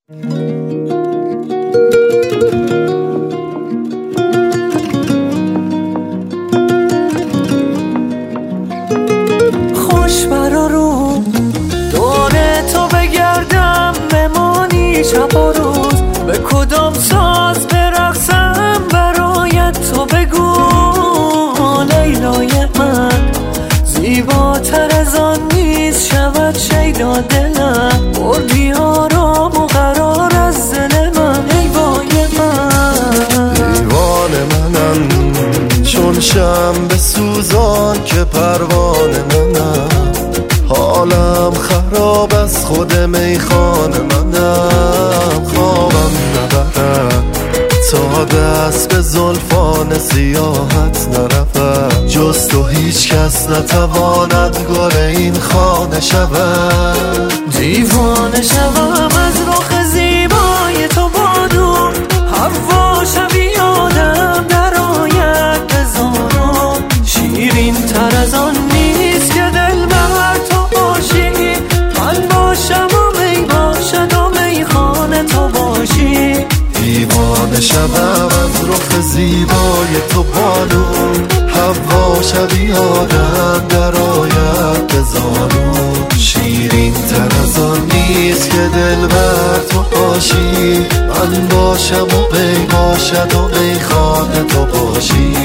خوش برا رو دور تو بگردم، بمانی شب و روز، به کدام ساز برقصم برایت تو بگو. لیلای من زیباتر از آن نیست، شود شیدا دلم، بردی آرام و قرار از دل من. ای وای من دیوان منم چون شمع سوزان که پروانه منم، حالم خراب از خود میخانه منم. خوابم نبرد تا دست به زلفان سیاحت نرفت، جز تو هیچ کس نتواند گل این خانه شود. دیوانه شوم از رخ زیبای تو بادو، هوا شبی آدم در آید بزانم. شیرین تر از آن نیست که دل بر تو باشی، من باشم و می باشد و میخانه تو باشی. دیوانه شبم از رخ زیبای تو بانو، هوا شبیه آدم در آید به زانو. شیرین تر از آن نیست که دل بر تو باشی، من باشم و می باشد و میخانه تو باشی.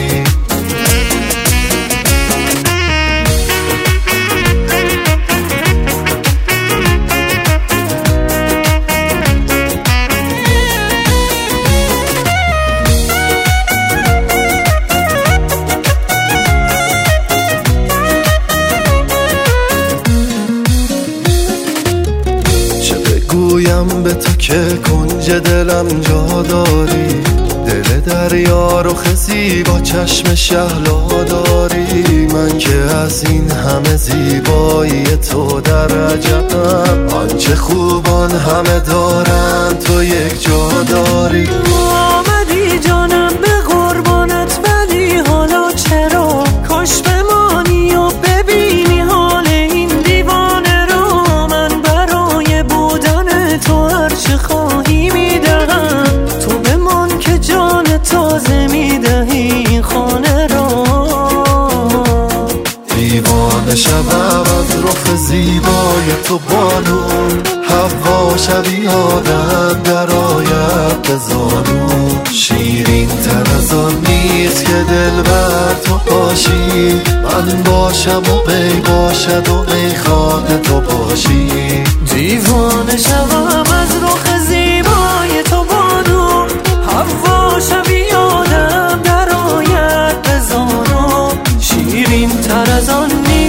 گویم به تو که کنج دلم جا داری، دل دریا رخ زیبا چشم شهلا داری. من که از این همه زیبایی تو در عجبم، آنچه خوبان همه دارن تو یک جا داری. آمدی جانم به قربانت، ولی حالا چرا کاش بمانی و ببینی حال این دیوانه رو. من برای بودن تو هرچه خواهی میدهم، تو بمان که جان تازه میدهی این خانه را. دیوانه شبم از رخ زیبای تو بانو، هوا شبیه آدم در آید به زانو. شیرین تر از آن نیست که دل بر تو باشی، من باشم و می باشد و میخانه تو باشی. دیوانه شوم از رخ زیبای تو بانو، هوا شبیه آدم در آید به زانو. شیرین تر از آن نیست